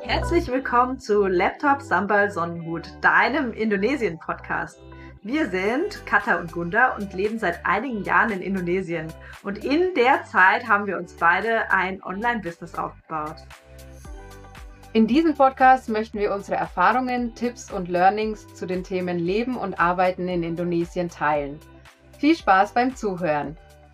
Herzlich willkommen zu Laptop Sambal Sonnenhut, deinem Indonesien-Podcast. Wir sind Katha und Gunda und leben seit einigen Jahren in Indonesien. Und in der Zeit haben wir uns beide ein Online-Business aufgebaut. In diesem Podcast möchten wir unsere Erfahrungen, Tipps und Learnings zu den Themen Leben und Arbeiten in Indonesien teilen. Viel Spaß beim Zuhören!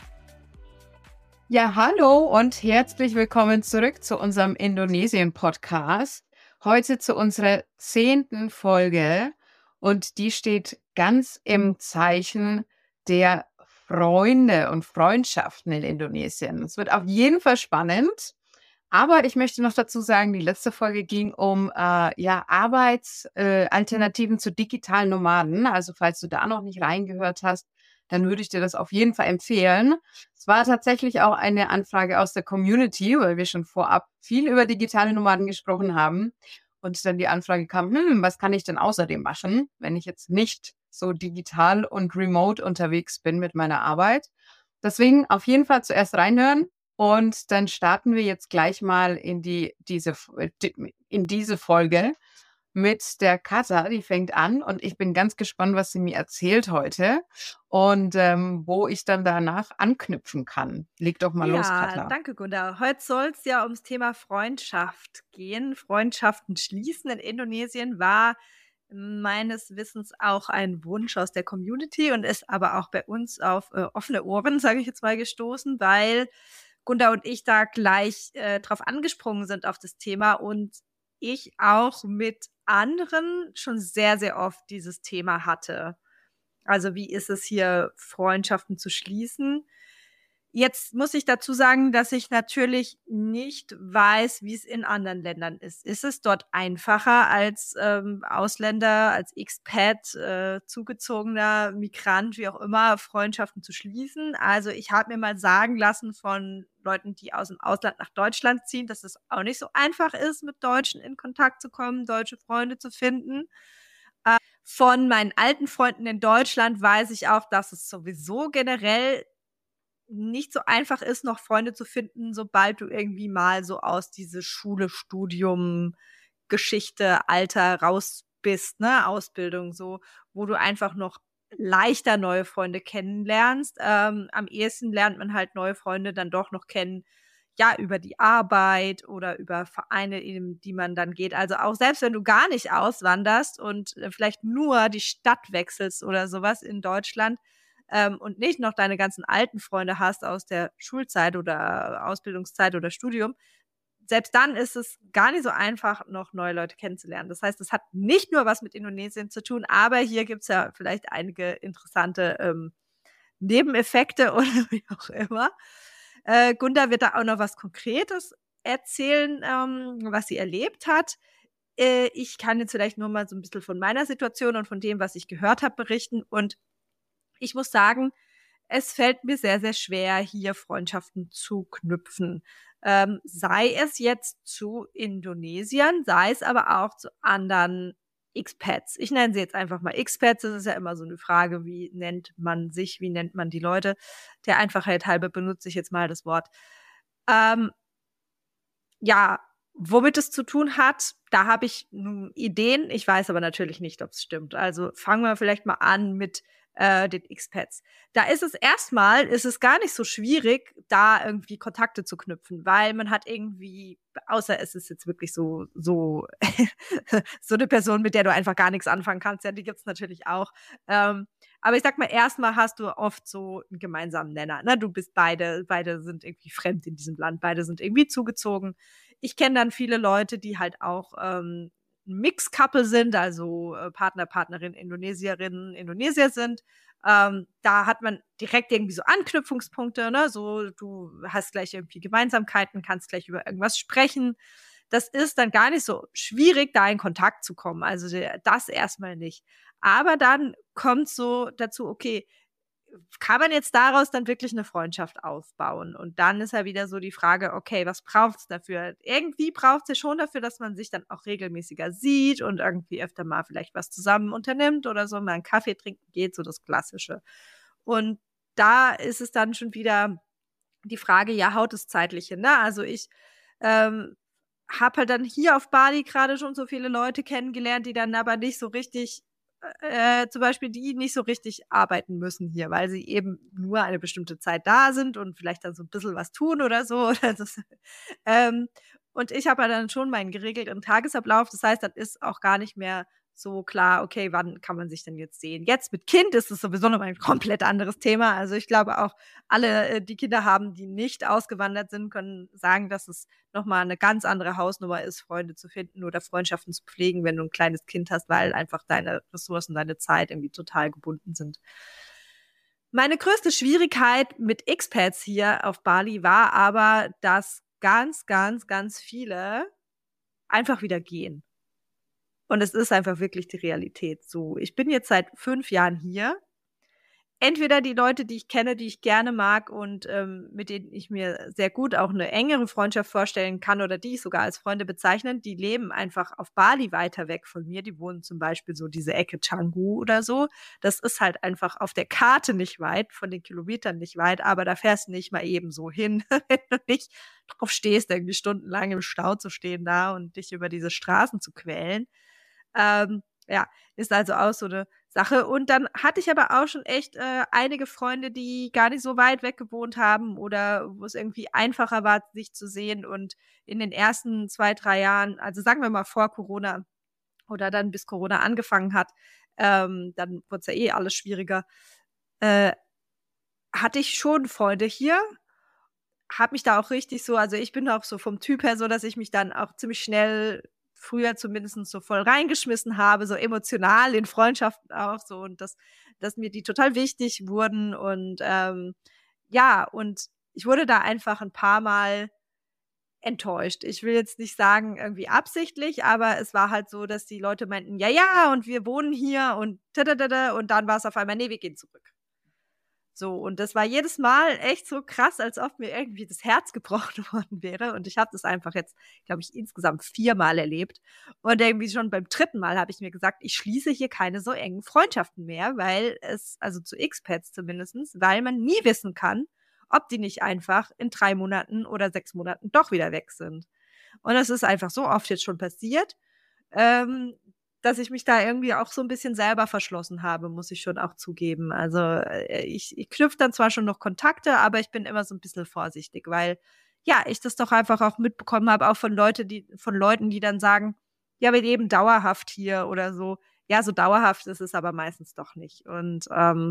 Ja, hallo und herzlich willkommen zurück zu unserem Indonesien-Podcast. Heute zu unserer 10. Folge und die steht ganz im Zeichen der Freunde und Freundschaften in Indonesien. Es wird auf jeden Fall spannend. Aber ich möchte noch dazu sagen, die letzte Folge ging um Arbeitsalternativen zu digitalen Nomaden. Also falls du da noch nicht reingehört hast, dann würde ich dir das auf jeden Fall empfehlen. Es war tatsächlich auch eine Anfrage aus der Community, weil wir schon vorab viel über digitale Nomaden gesprochen haben. Und dann die Anfrage kam, was kann ich denn außerdem machen, wenn ich jetzt nicht so digital und remote unterwegs bin mit meiner Arbeit? Deswegen auf jeden Fall zuerst reinhören. Und dann starten wir jetzt gleich mal in diese Folge mit der Katha. Die fängt an und ich bin ganz gespannt, was sie mir erzählt heute und wo ich dann danach anknüpfen kann. Leg doch mal los, Katha. Ja, danke, Gunda. Heute soll es ja ums Thema Freundschaft gehen. Freundschaften schließen in Indonesien war meines Wissens auch ein Wunsch aus der Community und ist aber auch bei uns auf offene Ohren, sage ich jetzt mal, gestoßen, weil Gunda und ich da gleich drauf angesprungen sind auf das Thema und ich auch mit anderen schon sehr, sehr oft dieses Thema hatte. Also wie ist es hier, Freundschaften zu schließen? Jetzt muss ich dazu sagen, dass ich natürlich nicht weiß, wie es in anderen Ländern ist. Ist es dort einfacher als Ausländer, als Expat, zugezogener Migrant, wie auch immer, Freundschaften zu schließen? Also ich habe mir mal sagen lassen von Leuten, die aus dem Ausland nach Deutschland ziehen, dass es auch nicht so einfach ist, mit Deutschen in Kontakt zu kommen, deutsche Freunde zu finden. Von meinen alten Freunden in Deutschland weiß ich auch, dass es sowieso generell nicht so einfach ist, noch Freunde zu finden, sobald du irgendwie mal so aus diese Schule, Studium, Geschichte, Alter raus bist, ne, Ausbildung so, wo du einfach noch leichter neue Freunde kennenlernst. Am ehesten lernt man halt neue Freunde dann doch noch kennen, ja, über die Arbeit oder über Vereine, in die man dann geht. Also auch selbst wenn du gar nicht auswanderst und vielleicht nur die Stadt wechselst oder sowas in Deutschland, und nicht noch deine ganzen alten Freunde hast aus der Schulzeit oder Ausbildungszeit oder Studium, selbst dann ist es gar nicht so einfach, noch neue Leute kennenzulernen. Das heißt, es hat nicht nur was mit Indonesien zu tun, aber hier gibt's ja vielleicht einige interessante Nebeneffekte oder wie auch immer. Gunda wird da auch noch was Konkretes erzählen, was sie erlebt hat. Ich kann jetzt vielleicht nur mal so ein bisschen von meiner Situation und von dem, was ich gehört habe, berichten. Und ich muss sagen, es fällt mir sehr, sehr schwer, hier Freundschaften zu knüpfen. Sei es jetzt zu Indonesiern, sei es aber auch zu anderen Expats. Ich nenne sie jetzt einfach mal Expats. Das ist ja immer so eine Frage, wie nennt man sich, wie nennt man die Leute. Der Einfachheit halber benutze ich jetzt mal das Wort. Ähm, ja, womit es zu tun hat, da habe ich Ideen. Ich weiß aber natürlich nicht, ob es stimmt. Also fangen wir vielleicht mal an mit den Expats. Da ist es gar nicht so schwierig, da irgendwie Kontakte zu knüpfen, weil man hat irgendwie, außer es ist jetzt wirklich so so eine Person, mit der du einfach gar nichts anfangen kannst, ja, die gibt's natürlich auch. Aber ich sag mal, erstmal hast du oft so einen gemeinsamen Nenner. Ne? Du bist beide sind irgendwie fremd in diesem Land, beide sind irgendwie zugezogen. Ich kenne dann viele Leute, die halt auch Mix-Couple sind, also Partner, Partnerin, Indonesierinnen, Indonesier sind. Da hat man direkt irgendwie so Anknüpfungspunkte, ne? So, du hast gleich irgendwie Gemeinsamkeiten, kannst gleich über irgendwas sprechen. Das ist dann gar nicht so schwierig, da in Kontakt zu kommen. Also das erstmal nicht. Aber dann kommt so dazu, okay, kann man jetzt daraus dann wirklich eine Freundschaft aufbauen? Und dann ist ja wieder so die Frage, okay, was braucht's dafür? Irgendwie braucht's ja schon dafür, dass man sich dann auch regelmäßiger sieht und irgendwie öfter mal vielleicht was zusammen unternimmt oder so, mal einen Kaffee trinken geht, so das Klassische. Und da ist es dann schon wieder die Frage, ja, haut es zeitlich hin, ne? Also ich habe halt dann hier auf Bali gerade schon so viele Leute kennengelernt, die dann aber nicht so richtig, zum Beispiel die nicht so richtig arbeiten müssen hier, weil sie eben nur eine bestimmte Zeit da sind und vielleicht dann so ein bisschen was tun oder so. Oder das, ähm, und ich habe ja dann schon meinen geregelten Tagesablauf. Das heißt, dann ist auch gar nicht mehr so klar, okay, wann kann man sich denn jetzt sehen? Jetzt mit Kind ist es sowieso noch mal ein komplett anderes Thema. Also ich glaube auch alle, die Kinder haben, die nicht ausgewandert sind, können sagen, dass es noch mal eine ganz andere Hausnummer ist, Freunde zu finden oder Freundschaften zu pflegen, wenn du ein kleines Kind hast, weil einfach deine Ressourcen, deine Zeit irgendwie total gebunden sind. Meine größte Schwierigkeit mit Expats hier auf Bali war aber, dass ganz, ganz, ganz viele einfach wieder gehen. Und es ist einfach wirklich die Realität so. Ich bin jetzt seit 5 Jahren hier. Entweder die Leute, die ich kenne, die ich gerne mag und mit denen ich mir sehr gut auch eine engere Freundschaft vorstellen kann oder die ich sogar als Freunde bezeichne, die leben einfach auf Bali weiter weg von mir. Die wohnen zum Beispiel so diese Ecke Canggu oder so. Das ist halt einfach auf der Karte nicht weit, von den Kilometern nicht weit, aber da fährst du nicht mal eben so hin, wenn du nicht drauf stehst, irgendwie stundenlang im Stau zu stehen da und dich über diese Straßen zu quälen. Ja, ist also auch so eine Sache. Und dann hatte ich aber auch schon echt einige Freunde, die gar nicht so weit weg gewohnt haben oder wo es irgendwie einfacher war, sich zu sehen. Und in den ersten 2, 3 Jahren, also sagen wir mal vor Corona oder dann bis Corona angefangen hat, dann wurde es ja eh alles schwieriger, äh, hatte ich schon Freunde hier, habe mich da auch richtig so, also ich bin auch so vom Typ her so, dass ich mich dann auch ziemlich schnell früher zumindest so voll reingeschmissen habe, so emotional in Freundschaften auch so und dass mir die total wichtig wurden und ja, und ich wurde da einfach ein paar Mal enttäuscht. Ich will jetzt nicht sagen irgendwie absichtlich, aber es war halt so, dass die Leute meinten, ja, ja, und wir wohnen hier und da und dann war es auf einmal, nee, wir gehen zurück. So, und das war jedes Mal echt so krass, als ob mir irgendwie das Herz gebrochen worden wäre. Und ich habe das einfach jetzt, glaube ich, insgesamt 4-mal erlebt. Und irgendwie schon beim 3. Mal habe ich mir gesagt, ich schließe hier keine so engen Freundschaften mehr, weil es, also zu Expats zumindestens, weil man nie wissen kann, ob die nicht einfach in 3 Monaten oder 6 Monaten doch wieder weg sind. Und das ist einfach so oft jetzt schon passiert. Ähm, dass ich mich da irgendwie auch so ein bisschen selber verschlossen habe, muss ich schon auch zugeben. Also, ich knüpfe dann zwar schon noch Kontakte, aber ich bin immer so ein bisschen vorsichtig, weil, ja, ich das doch einfach auch mitbekommen habe, auch von Leuten, die dann sagen: „Ja, wir leben dauerhaft hier“ oder so. Ja, so dauerhaft ist es aber meistens doch nicht. Und,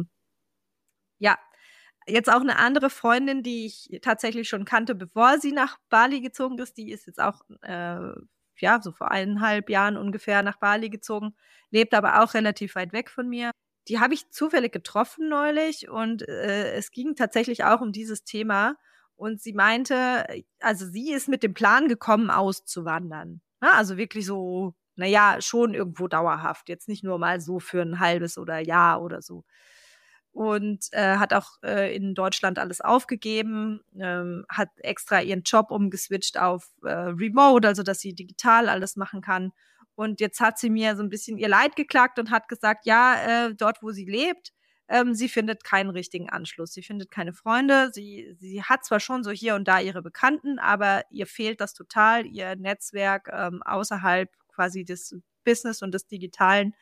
ja, jetzt auch eine andere Freundin, die ich tatsächlich schon kannte, bevor sie nach Bali gezogen ist, die ist jetzt auch, ja, so vor 1,5 Jahren ungefähr nach Bali gezogen, lebt aber auch relativ weit weg von mir. Die habe ich zufällig getroffen neulich und, es ging tatsächlich auch um dieses Thema und sie meinte, also sie ist mit dem Plan gekommen, auszuwandern, ne? Also wirklich so, na ja, schon irgendwo dauerhaft, jetzt nicht nur mal so für ein halbes oder Jahr oder so und hat auch in Deutschland alles aufgegeben, hat extra ihren Job umgeswitcht auf Remote, also dass sie digital alles machen kann. Und jetzt hat sie mir so ein bisschen ihr Leid geklagt und hat gesagt, ja, dort, wo sie lebt, sie findet keinen richtigen Anschluss. Sie findet keine Freunde. Sie hat zwar schon so hier und da ihre Bekannten, aber ihr fehlt das total, ihr Netzwerk außerhalb quasi des Business und des Digitalen.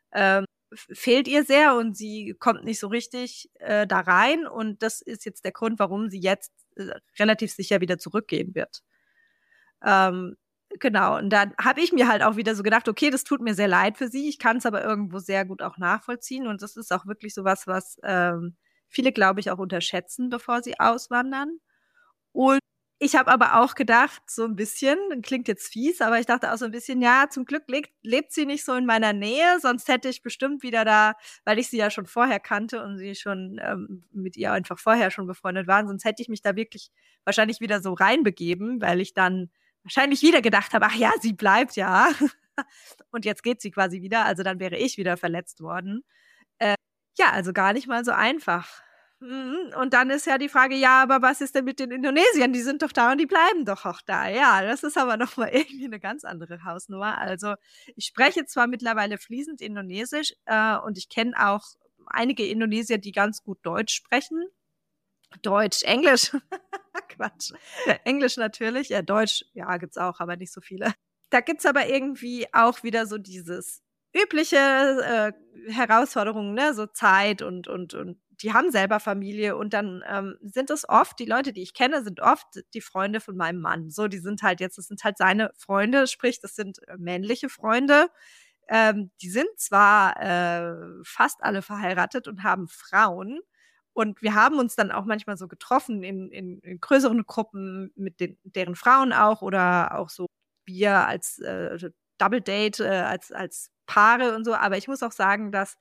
Fehlt ihr sehr und sie kommt nicht so richtig da rein. Und das ist jetzt der Grund, warum sie jetzt relativ sicher wieder zurückgehen wird. Ähm, genau, und dann habe ich mir halt auch wieder so gedacht, okay, das tut mir sehr leid für sie. Ich kann es aber irgendwo sehr gut auch nachvollziehen. Und das ist auch wirklich so was, was viele, glaube ich, auch unterschätzen, bevor sie auswandern. Und ich habe aber auch gedacht, so ein bisschen, klingt jetzt fies, aber ich dachte auch so ein bisschen, ja, zum Glück lebt sie nicht so in meiner Nähe, sonst hätte ich bestimmt wieder da, weil ich sie ja schon vorher kannte und sie schon mit ihr einfach vorher schon befreundet waren, sonst hätte ich mich da wirklich wahrscheinlich wieder so reinbegeben, weil ich dann wahrscheinlich wieder gedacht habe, ach ja, sie bleibt ja. Und jetzt geht sie quasi wieder, also dann wäre ich wieder verletzt worden. Ja, also gar nicht mal so einfach. Mhm. Und dann ist ja die Frage, ja, aber was ist denn mit den Indonesiern? Die sind doch da und die bleiben doch auch da. Ja, das ist aber noch mal irgendwie eine ganz andere Hausnummer. Also ich spreche zwar mittlerweile fließend Indonesisch und ich kenne auch einige Indonesier, die ganz gut Deutsch sprechen. Deutsch, Englisch. Quatsch. Englisch natürlich. Ja, Deutsch, ja, gibt's auch, aber nicht so viele. Da gibt's aber irgendwie auch wieder so dieses übliche Herausforderungen, ne? So Zeit und die haben selber Familie und dann sind es oft, die Leute, die ich kenne, sind oft die Freunde von meinem Mann. So, die sind halt jetzt, das sind halt seine Freunde, sprich, das sind männliche Freunde. Die sind zwar fast alle verheiratet und haben Frauen. Und wir haben uns dann auch manchmal so getroffen in größeren Gruppen mit deren Frauen auch oder auch so wir als Double Date, als Paare und so. Aber ich muss auch sagen, dass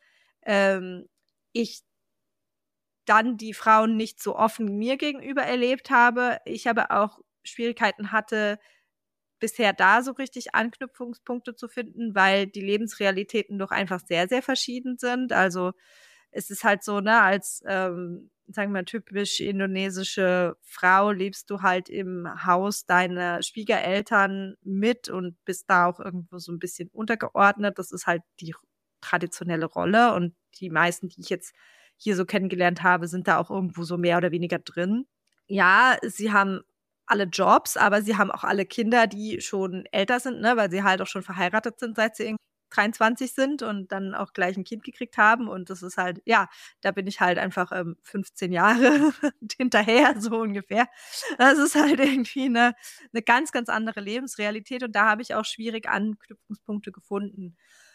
ich dann die Frauen nicht so offen mir gegenüber erlebt habe. Ich aber auch Schwierigkeiten hatte, bisher da so richtig Anknüpfungspunkte zu finden, weil die Lebensrealitäten doch einfach sehr, sehr verschieden sind. Also es ist halt so, ne, als, sagen wir mal, typisch indonesische Frau lebst du halt im Haus deiner Schwiegereltern mit und bist da auch irgendwo so ein bisschen untergeordnet. Das ist halt die traditionelle Rolle und die meisten, die ich jetzt hier so kennengelernt habe, sind da auch irgendwo so mehr oder weniger drin. Ja, sie haben alle Jobs, aber sie haben auch alle Kinder, die schon älter sind, ne, weil sie halt auch schon verheiratet sind, seit sie irgendwie 23 sind und dann auch gleich ein Kind gekriegt haben. Und das ist halt, ja, da bin ich halt einfach 15 Jahre hinterher, so ungefähr. Das ist halt irgendwie eine ganz, ganz andere Lebensrealität und da habe ich auch schwierig Anknüpfungspunkte gefunden.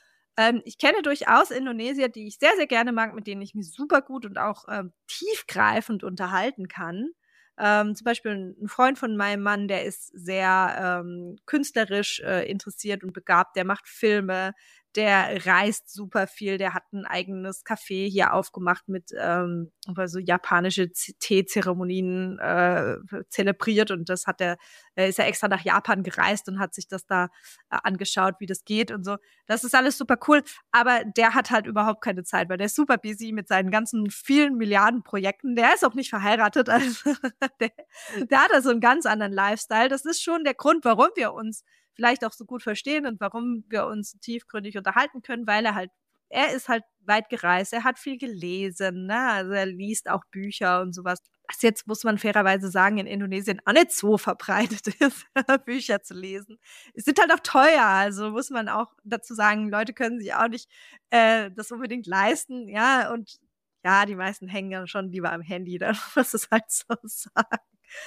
Ich kenne durchaus Indonesier, die ich sehr, sehr gerne mag, mit denen ich mich super gut und auch tiefgreifend unterhalten kann. Zum Beispiel ein Freund von meinem Mann, der ist sehr künstlerisch interessiert und begabt, der macht Filme, der reist super viel, der hat ein eigenes Café hier aufgemacht mit so japanische Teezeremonien zelebriert und das hat ist er extra nach Japan gereist und hat sich das da angeschaut, wie das geht und so. Das ist alles super cool, aber der hat halt überhaupt keine Zeit, weil der ist super busy mit seinen ganzen vielen Milliarden Projekten. Der ist auch nicht verheiratet, also der hat also einen ganz anderen Lifestyle. Das ist schon der Grund, warum wir uns vielleicht auch so gut verstehen und warum wir uns tiefgründig unterhalten können, weil er ist halt weit gereist, er hat viel gelesen, ne? Also er liest auch Bücher und sowas. Was jetzt, muss man fairerweise sagen, in Indonesien auch nicht so verbreitet ist, Bücher zu lesen. Es sind halt auch teuer, also muss man auch dazu sagen, Leute können sich auch nicht das unbedingt leisten, ja, und ja, die meisten hängen ja schon lieber am Handy, da muss es halt so sagen.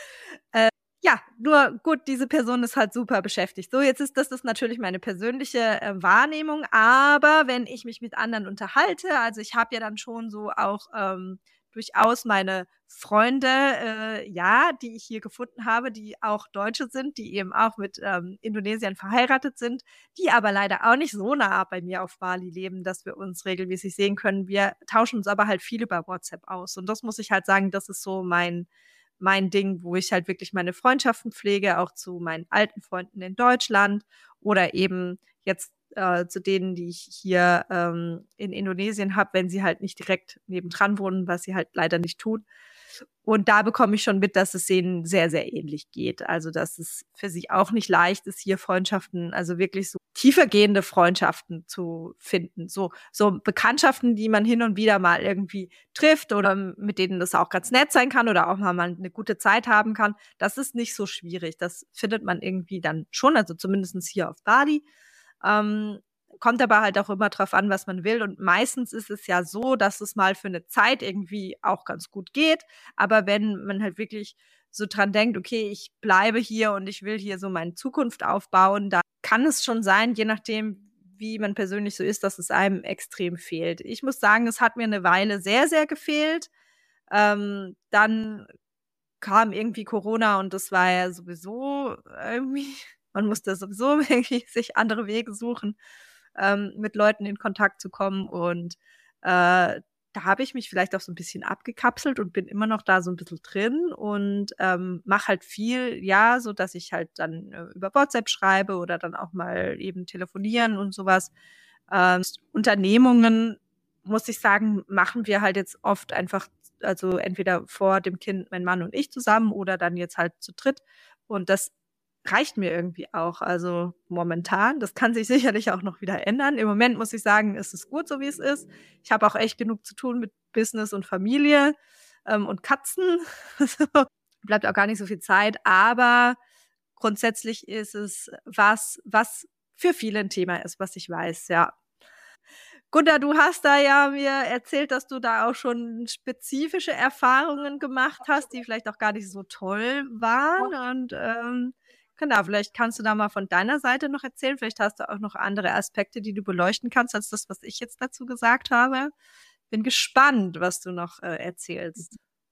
Ja, nur gut, diese Person ist halt super beschäftigt. So, jetzt ist das natürlich meine persönliche Wahrnehmung, aber wenn ich mich mit anderen unterhalte, also ich habe ja dann schon so auch durchaus meine Freunde, ja, die ich hier gefunden habe, die auch Deutsche sind, die eben auch mit Indonesiern verheiratet sind, die aber leider auch nicht so nah bei mir auf Bali leben, dass wir uns regelmäßig sehen können. Wir tauschen uns aber halt viel über WhatsApp aus. Und das muss ich halt sagen, das ist so mein Ding, wo ich halt wirklich meine Freundschaften pflege, auch zu meinen alten Freunden in Deutschland oder eben jetzt zu denen, die ich hier in Indonesien habe, wenn sie halt nicht direkt nebendran wohnen, was sie halt leider nicht tun. Und da bekomme ich schon mit, dass es denen sehr, sehr ähnlich geht. Also, dass es für sie auch nicht leicht ist, hier Freundschaften, also wirklich so tiefergehende Freundschaften zu finden. So Bekanntschaften, die man hin und wieder mal irgendwie trifft oder mit denen das auch ganz nett sein kann oder auch mal eine gute Zeit haben kann. Das ist nicht so schwierig. Das findet man irgendwie dann schon, also zumindest hier auf Bali. Ähm, Kommt aber halt auch immer drauf an, was man will. Und meistens ist es ja so, dass es mal für eine Zeit irgendwie auch ganz gut geht. Aber wenn man halt wirklich so dran denkt, okay, ich bleibe hier und ich will hier so meine Zukunft aufbauen, da kann es schon sein, je nachdem, wie man persönlich so ist, dass es einem extrem fehlt. Ich muss sagen, es hat mir eine Weile sehr, sehr gefehlt. Dann kam irgendwie Corona und das war ja sowieso irgendwie, man musste sowieso irgendwie sich andere Wege suchen, mit Leuten in Kontakt zu kommen. Und da habe ich mich vielleicht auch so ein bisschen abgekapselt und bin immer noch da so ein bisschen drin und mache halt viel, ja, so dass ich halt dann über WhatsApp schreibe oder dann auch mal eben telefonieren und sowas. Unternehmungen, muss ich sagen, machen wir halt jetzt oft einfach, also entweder vor dem Kind mein Mann und ich zusammen oder dann jetzt halt zu dritt. Und das reicht mir irgendwie auch. Also momentan, das kann sich sicherlich auch noch wieder ändern. Im Moment muss ich sagen, ist es gut, so wie es ist. Ich habe auch echt genug zu tun mit Business und Familie. und Katzen. Bleibt auch gar nicht so viel Zeit, aber grundsätzlich ist es was für viele ein Thema ist, was ich weiß, ja. Gunnar, du hast da ja mir erzählt, dass du da auch schon spezifische Erfahrungen gemacht hast, die vielleicht auch gar nicht so toll waren. Und genau, vielleicht kannst du da mal von deiner Seite noch erzählen. Vielleicht hast du auch noch andere Aspekte, die du beleuchten kannst, als das, was ich jetzt dazu gesagt habe. Bin gespannt, was du noch erzählst.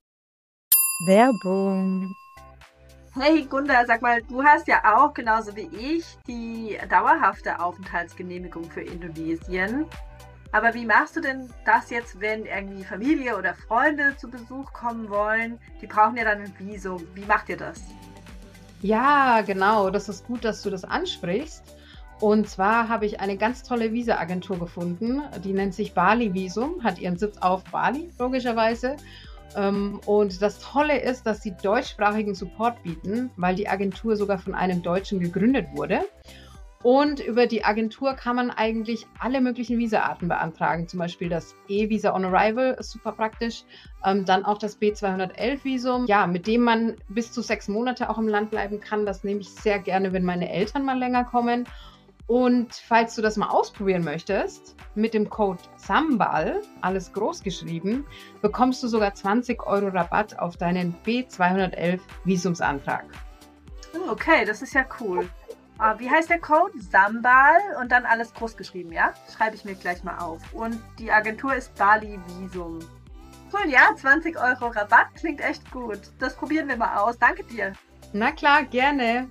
Werbung. Hey Gunda, sag mal, du hast ja auch genauso wie ich die dauerhafte Aufenthaltsgenehmigung für Indonesien. Aber wie machst du denn das jetzt, wenn irgendwie Familie oder Freunde zu Besuch kommen wollen? Die brauchen ja dann ein Visum. Wie macht ihr das? Ja, genau. Das ist gut, dass du das ansprichst. Und zwar habe ich eine ganz tolle Visa-Agentur gefunden. Die nennt sich Bali Visum, hat ihren Sitz auf Bali, logischerweise. Und das Tolle ist, dass sie deutschsprachigen Support bieten, weil die Agentur sogar von einem Deutschen gegründet wurde. Und über die Agentur kann man eigentlich alle möglichen Visa-Arten beantragen. Zum Beispiel das E-Visa on Arrival, ist super praktisch. Dann auch das B211-Visum, ja, mit dem man bis zu 6 Monate auch im Land bleiben kann. Das nehme ich sehr gerne, wenn meine Eltern mal länger kommen. Und falls du das mal ausprobieren möchtest, mit dem Code SAMBAL, alles groß geschrieben, bekommst du sogar 20 € Rabatt auf deinen B211 Visumsantrag. Okay, das ist ja cool. Wie heißt der Code? SAMBAL und dann alles groß geschrieben, ja? Schreibe ich mir gleich mal auf. Und die Agentur ist Bali Visum. Cool, ja, 20 € Rabatt klingt echt gut. Das probieren wir mal aus. Danke dir. Na klar, gerne.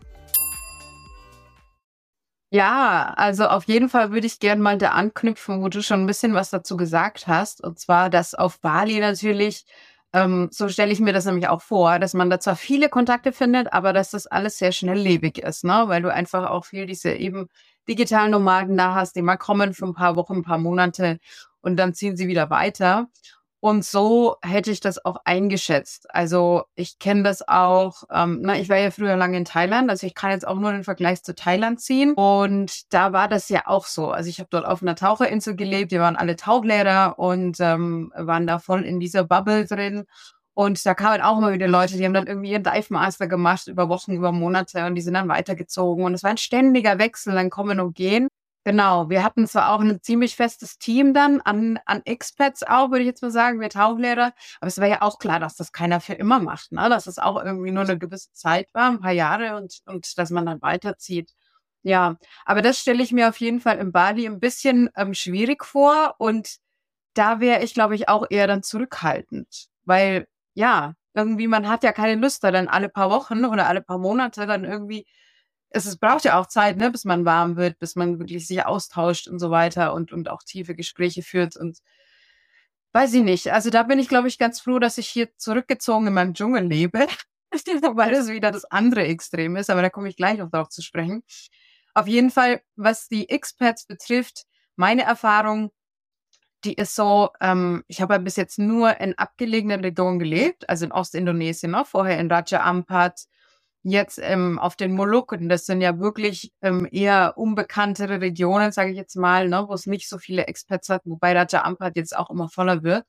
Ja, also auf jeden Fall würde ich gerne mal da anknüpfen, wo du schon ein bisschen was dazu gesagt hast. Und zwar, dass auf Bali natürlich, so stelle ich mir das nämlich auch vor, dass man da zwar viele Kontakte findet, aber dass das alles sehr schnelllebig ist, ne? Weil du einfach auch viel diese eben digitalen Nomaden da hast, die mal kommen für ein paar Wochen, ein paar Monate und dann ziehen sie wieder weiter. Und so hätte ich das auch eingeschätzt. Also ich kenne das auch, ich war ja früher lange in Thailand, also ich kann jetzt auch nur den Vergleich zu Thailand ziehen. Und da war das ja auch so. Also ich habe dort auf einer Taucherinsel gelebt, wir waren alle Tauchlehrer und waren da voll in dieser Bubble drin. Und da kamen auch immer wieder Leute, die haben dann irgendwie ihren Dive Master gemacht über Wochen, über Monate und die sind dann weitergezogen. Und es war ein ständiger Wechsel, dann kommen und gehen. Genau, wir hatten zwar auch ein ziemlich festes Team dann an Expats auch, würde ich jetzt mal sagen, wir Tauchlehrer, aber es war ja auch klar, dass das keiner für immer macht, ne? Dass es auch irgendwie nur eine gewisse Zeit war, ein paar Jahre und dass man dann weiterzieht. Ja, aber das stelle ich mir auf jeden Fall in Bali ein bisschen schwierig vor und da wäre ich, glaube ich, auch eher dann zurückhaltend, weil ja, irgendwie man hat ja keine Lust, da dann alle paar Wochen oder alle paar Monate dann irgendwie es braucht ja auch Zeit, ne, bis man warm wird, bis man wirklich sich austauscht und so weiter und auch tiefe Gespräche führt und weiß ich nicht. Also da bin ich, glaube ich, ganz froh, dass ich hier zurückgezogen in meinem Dschungel lebe, weil das wieder das andere Extrem ist, aber da komme ich gleich noch drauf zu sprechen. Auf jeden Fall, was die Expats betrifft, meine Erfahrung, die ist so, ich habe ja bis jetzt nur in abgelegenen Regionen gelebt, also in Ostindonesien, ne, vorher in Raja Ampat, jetzt auf den Molukken, das sind ja wirklich eher unbekanntere Regionen, sage ich jetzt mal, ne, wo es nicht so viele Expats hat, wobei Raja Ampat jetzt auch immer voller wird.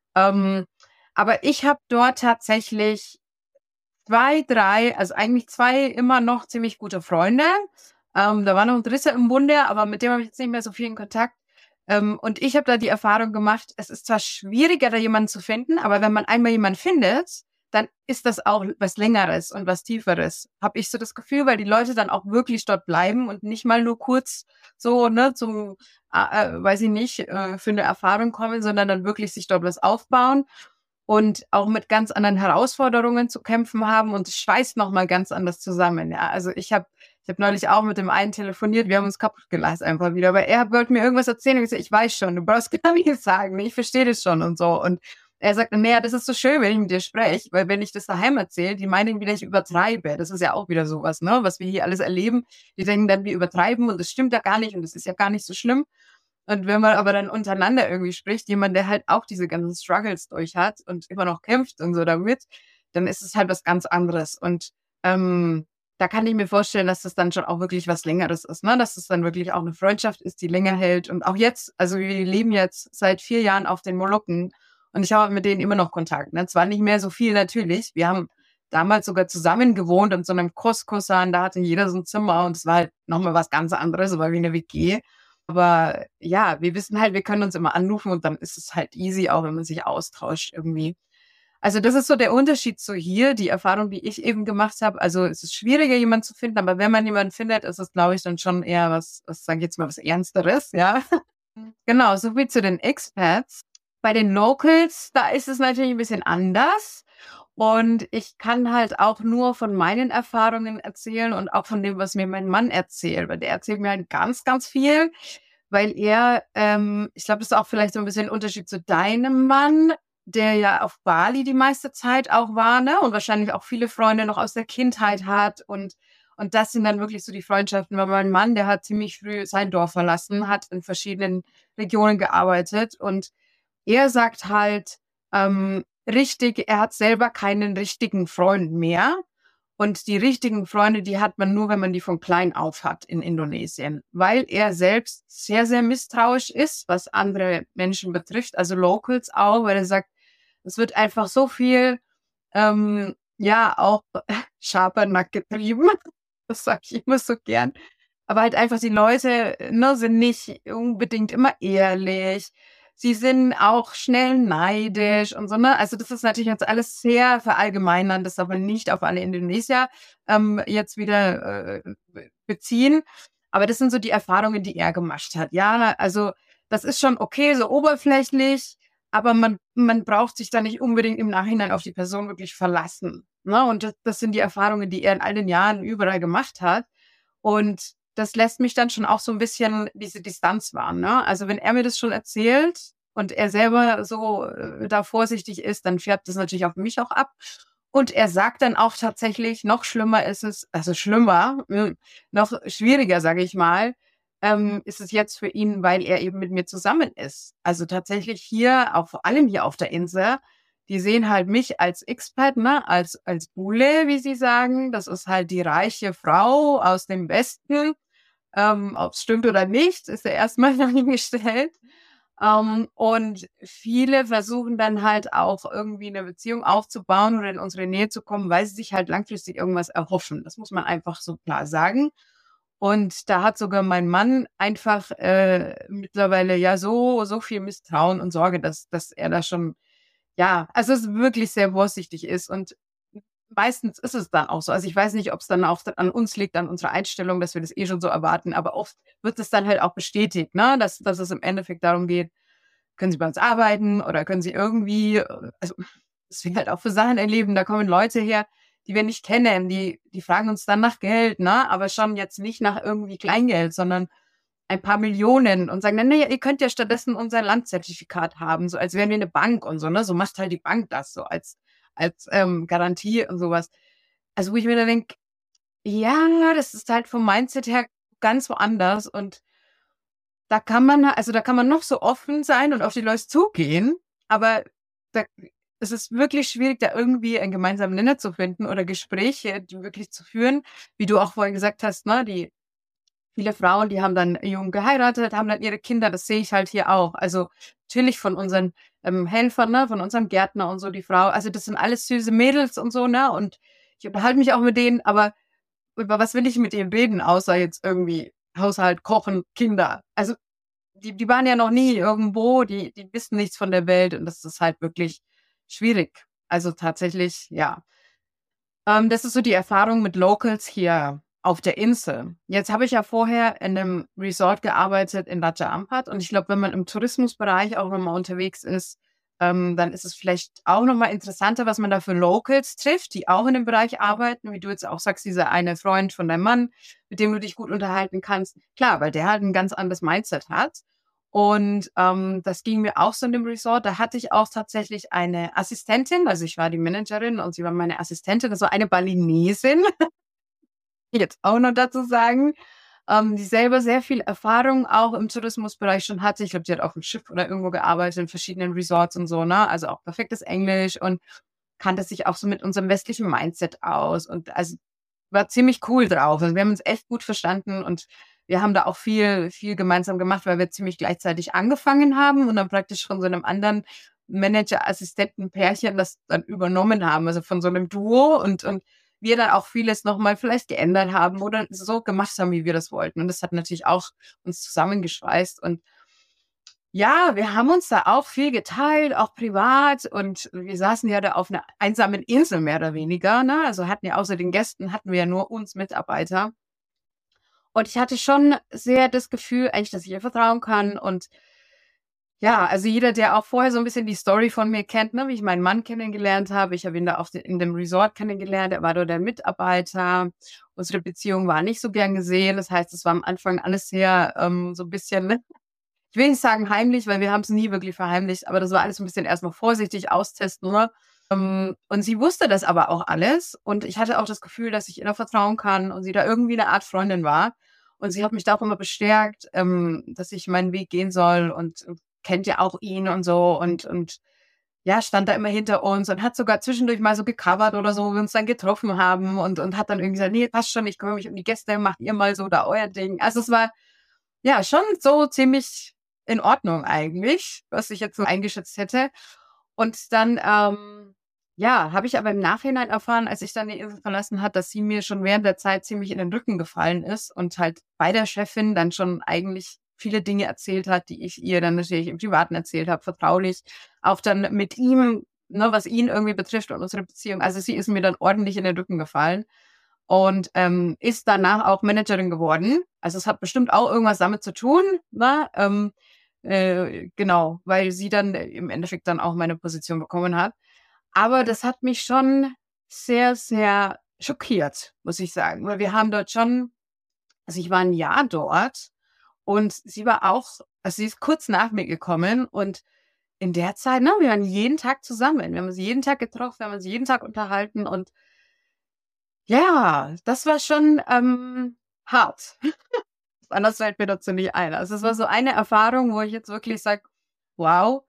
Aber ich habe dort tatsächlich 2, 3, also eigentlich 2 immer noch ziemlich gute Freunde. Da war noch ein Dritter im Bunde, aber mit dem habe ich jetzt nicht mehr so viel in Kontakt. Und ich habe da die Erfahrung gemacht, es ist zwar schwieriger, da jemanden zu finden, aber wenn man einmal jemanden findet, dann ist das auch was Längeres und was Tieferes. Habe ich so das Gefühl, weil die Leute dann auch wirklich dort bleiben und nicht mal nur kurz so, ne, zum, weiß ich nicht, für eine Erfahrung kommen, sondern dann wirklich sich dort was aufbauen und auch mit ganz anderen Herausforderungen zu kämpfen haben und es schweißt nochmal ganz anders zusammen. Ja, also ich habe neulich auch mit dem einen telefoniert, wir haben uns kaputt gelacht einfach wieder, aber er wollte mir irgendwas erzählen und ich gesagt, ich weiß schon, du brauchst gar nichts sagen, ich verstehe das schon und so und er sagt, naja, das ist so schön, wenn ich mit dir spreche, weil wenn ich das daheim erzähle, die meinen wieder, ich übertreibe. Das ist ja auch wieder sowas, ne, was wir hier alles erleben. Die denken dann, wir übertreiben und das stimmt ja gar nicht und das ist ja gar nicht so schlimm. Und wenn man aber dann untereinander irgendwie spricht, jemand, der halt auch diese ganzen Struggles durch hat und immer noch kämpft und so damit, dann ist es halt was ganz anderes. Und da kann ich mir vorstellen, dass das dann schon auch wirklich was Längeres ist, ne? Dass es dann wirklich auch eine Freundschaft ist, die länger hält. Und auch jetzt, also wir leben jetzt seit 4 Jahren auf den Molukken. Und ich habe mit denen immer noch Kontakt. Ne? Zwar nicht mehr so viel natürlich. Wir haben damals sogar zusammen gewohnt in so einem Couscousin. Da hatte jeder so ein Zimmer und es war halt nochmal was ganz anderes, aber wie eine WG. Aber ja, wir wissen halt, wir können uns immer anrufen und dann ist es halt easy, auch wenn man sich austauscht irgendwie. Also das ist so der Unterschied zu hier, die Erfahrung, die ich eben gemacht habe. Also es ist schwieriger, jemanden zu finden, aber wenn man jemanden findet, ist es, glaube ich, dann schon eher was sage ich jetzt mal, was Ernsteres, ja. Genau, so viel zu den Expats. Bei den Locals, da ist es natürlich ein bisschen anders. Und ich kann halt auch nur von meinen Erfahrungen erzählen und auch von dem, was mir mein Mann erzählt. Weil der erzählt mir halt ganz, ganz viel, weil ich glaube, das ist auch vielleicht so ein bisschen ein Unterschied zu deinem Mann, der ja auf Bali die meiste Zeit auch war, ne? Und wahrscheinlich auch viele Freunde noch aus der Kindheit hat. Und das sind dann wirklich so die Freundschaften. Weil mein Mann, der hat ziemlich früh sein Dorf verlassen, hat in verschiedenen Regionen gearbeitet und er sagt halt, richtig, er hat selber keinen richtigen Freund mehr. Und die richtigen Freunde, die hat man nur, wenn man die von klein auf hat in Indonesien, weil er selbst sehr, sehr misstrauisch ist, was andere Menschen betrifft, also Locals auch, weil er sagt, es wird einfach so viel, ja, auch Schabernack getrieben. Das sage ich immer so gern. Aber halt einfach die Leute, ne, sind nicht unbedingt immer ehrlich. Sie sind auch schnell neidisch und so, ne? Also das ist natürlich jetzt alles sehr verallgemeinern, das aber nicht auf alle Indonesier jetzt wieder beziehen. Aber das sind so die Erfahrungen, die er gemacht hat. Ja, also das ist schon okay, so oberflächlich, aber man braucht sich da nicht unbedingt im Nachhinein auf die Person wirklich verlassen. Ne? Und das sind die Erfahrungen, die er in all den Jahren überall gemacht hat. Und das lässt mich dann schon auch so ein bisschen diese Distanz wahren. Ne? Also wenn er mir das schon erzählt und er selber so da vorsichtig ist, dann färbt das natürlich auf mich auch ab. Und er sagt dann auch tatsächlich, noch schlimmer ist es, also schlimmer, noch schwieriger, sage ich mal, ist es jetzt für ihn, weil er eben mit mir zusammen ist. Also tatsächlich hier, auch vor allem hier auf der Insel, die sehen halt mich als Expat, ne, als Bule, wie sie sagen. Das ist halt die reiche Frau aus dem Westen. Ob es stimmt oder nicht, ist ja erstmal dahingestellt. Und viele versuchen dann halt auch irgendwie eine Beziehung aufzubauen oder in unsere Nähe zu kommen, weil sie sich halt langfristig irgendwas erhoffen. Das muss man einfach so klar sagen. Und da hat sogar mein Mann einfach mittlerweile ja so viel Misstrauen und Sorge, dass er da schon, ja, also es wirklich sehr vorsichtig ist. Und meistens ist es dann auch so. Also ich weiß nicht, ob es dann auch an uns liegt, an unserer Einstellung, dass wir das eh schon so erwarten, aber oft wird es dann halt auch bestätigt, ne? Dass es im Endeffekt darum geht, können Sie bei uns arbeiten oder können Sie irgendwie, also dass wir halt auch für Sachen erleben, da kommen Leute her, die wir nicht kennen, die fragen uns dann nach Geld, ne? Aber schon jetzt nicht nach irgendwie Kleingeld, sondern ein paar Millionen und sagen dann, nee, ihr könnt ja stattdessen unser Landzertifikat haben, so als wären wir eine Bank und so, ne? So macht halt die Bank das so als Garantie und sowas. Also wo ich mir dann denke, ja, das ist halt vom Mindset her ganz woanders und da kann man noch so offen sein und auf die Leute zugehen, aber da, es ist wirklich schwierig, da irgendwie einen gemeinsamen Nenner zu finden oder Gespräche, die wirklich zu führen, wie du auch vorhin gesagt hast, ne, die viele Frauen, die haben dann jung geheiratet, haben dann ihre Kinder, das sehe ich halt hier auch. Also natürlich von unseren Helfern, ne, von unserem Gärtner und so, die Frau, also das sind alles süße Mädels und so, ne? Und ich unterhalte mich auch mit denen, aber über was will ich mit denen reden, außer jetzt irgendwie Haushalt, Kochen, Kinder. Also die waren ja noch nie irgendwo, die wissen nichts von der Welt und das ist halt wirklich schwierig. Also tatsächlich, ja. Das ist so die Erfahrung mit Locals hier auf der Insel. Jetzt habe ich ja vorher in einem Resort gearbeitet in Raja Ampat und ich glaube, wenn man im Tourismusbereich auch nochmal unterwegs ist, dann ist es vielleicht auch nochmal interessanter, was man da für Locals trifft, die auch in dem Bereich arbeiten, wie du jetzt auch sagst, dieser eine Freund von deinem Mann, mit dem du dich gut unterhalten kannst. Klar, weil der halt ein ganz anderes Mindset hat. Und das ging mir auch so in dem Resort. Da hatte ich auch tatsächlich eine Assistentin, also ich war die Managerin und sie war meine Assistentin. Das war eine Balinesin, jetzt auch noch dazu sagen, die selber sehr viel Erfahrung auch im Tourismusbereich schon hatte. Ich glaube, die hat auf dem Schiff oder irgendwo gearbeitet in verschiedenen Resorts und so, ne? Also auch perfektes Englisch und kannte sich auch so mit unserem westlichen Mindset aus und also war ziemlich cool drauf. Also wir haben uns echt gut verstanden und wir haben da auch viel gemeinsam gemacht, weil wir ziemlich gleichzeitig angefangen haben und dann praktisch von so einem anderen Manager-Assistenten-Pärchen das dann übernommen haben, also von so einem Duo und wir dann auch vieles nochmal vielleicht geändert haben oder so gemacht haben, wie wir das wollten. Und das hat natürlich auch uns zusammengeschweißt. Und ja, wir haben uns da auch viel geteilt, auch privat. Und wir saßen ja da auf einer einsamen Insel mehr oder weniger. Ne? Also hatten ja außer den Gästen, hatten wir ja nur uns Mitarbeiter. Und ich hatte schon sehr das Gefühl, eigentlich, dass ich ihr vertrauen kann. Und ja, also jeder, der auch vorher so ein bisschen die Story von mir kennt, ne, wie ich meinen Mann kennengelernt habe. Ich habe ihn da auch in dem Resort kennengelernt. Er war dort der Mitarbeiter. Unsere Beziehung war nicht so gern gesehen. Das heißt, es war am Anfang alles sehr so ein bisschen, ne? Ich will nicht sagen heimlich, weil wir haben es nie wirklich verheimlicht, aber das war alles so ein bisschen erstmal vorsichtig austesten, ne? Und sie wusste das aber auch alles. Und ich hatte auch das Gefühl, dass ich ihr da vertrauen kann und sie da irgendwie eine Art Freundin war. Und sie hat mich da auch immer bestärkt, dass ich meinen Weg gehen soll und kennt ja auch ihn und so und ja, stand da immer hinter uns und hat sogar zwischendurch mal so gecovert oder so, wo wir uns dann getroffen haben und hat dann irgendwie gesagt, nee, passt schon, ich kümmere mich um die Gäste, macht ihr mal so da euer Ding. Also es war ja schon so ziemlich in Ordnung eigentlich, was ich jetzt so eingeschätzt hätte. Und dann, ja, habe ich aber im Nachhinein erfahren, als ich dann die Insel verlassen hat, dass sie mir schon während der Zeit ziemlich in den Rücken gefallen ist und halt bei der Chefin dann schon eigentlich viele Dinge erzählt hat, die ich ihr dann natürlich im Privaten erzählt habe, vertraulich. Auch dann mit ihm, ne, was ihn irgendwie betrifft und unsere Beziehung. Also sie ist mir dann ordentlich in den Rücken gefallen und ist danach auch Managerin geworden. Also es hat bestimmt auch irgendwas damit zu tun, ne? Genau, weil sie dann im Endeffekt dann auch meine Position bekommen hat. Aber das hat mich schon sehr, sehr schockiert, muss ich sagen, weil wir haben dort schon, also ich war ein Jahr dort und sie war auch, also sie ist kurz nach mir gekommen und in der Zeit, ne, wir waren jeden Tag zusammen, wir haben uns jeden Tag getroffen, wir haben uns jeden Tag unterhalten und ja, das war schon hart. Anders fällt mir dazu nicht ein. Also es war so eine Erfahrung, wo ich jetzt wirklich sage, wow,